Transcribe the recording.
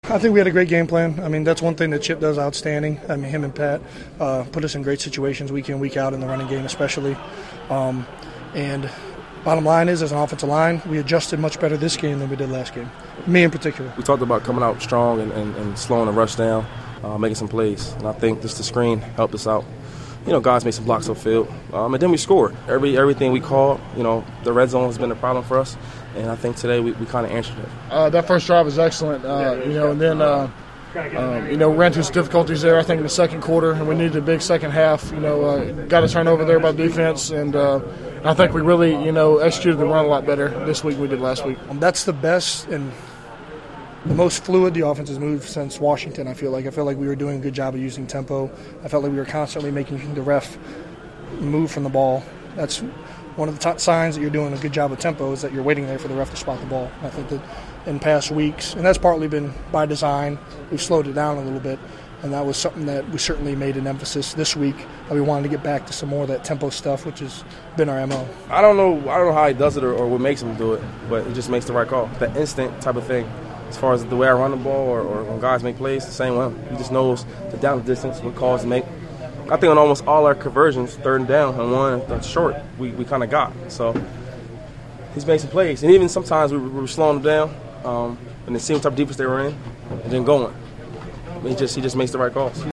I think we had a great game plan. I mean, that's one thing that Chip does outstanding. I mean, him and Pat put us in great situations week in, week out in the running game especially. And bottom line is, as an offensive line, we adjusted much better this game than we did last game, me in particular. We talked about coming out strong and slowing the rush down, making some plays. And I think just the screen helped us out. You know, guys made some blocks on field, and then we scored. Everything we called, you know, the red zone has been a problem for us, and I think today we kind of answered it. That first drive was excellent, you know, and then, you know, we ran into some difficulties there, I think, in the second quarter, and we needed a big second half. You know, got a turnover there by the defense, and I think we really, you know, executed the run a lot better this week than we did last week. That's the best and the most fluid the offense has moved since Washington, I feel like. I felt like we were doing a good job of using tempo. I felt like we were constantly making the ref move from the ball. That's one of the top signs that you're doing a good job of tempo, is that you're waiting there for the ref to spot the ball. I think that in past weeks, and that's partly been by design, we've slowed it down a little bit, and that was something that we certainly made an emphasis this week. We wanted to get back to some more of that tempo stuff, which has been our MO. I don't know how he does it or what makes him do it, but it just makes the right call. The instant type of thing. As far as the way I run the ball or when guys make plays, the same way. He just knows the down distance, what calls to make. I think on almost all our conversions, third and down and one that's short, we kind of got. So he's made some plays. And even sometimes we were slowing them down and then seeing what type of defense they were in and then going. He just makes the right calls.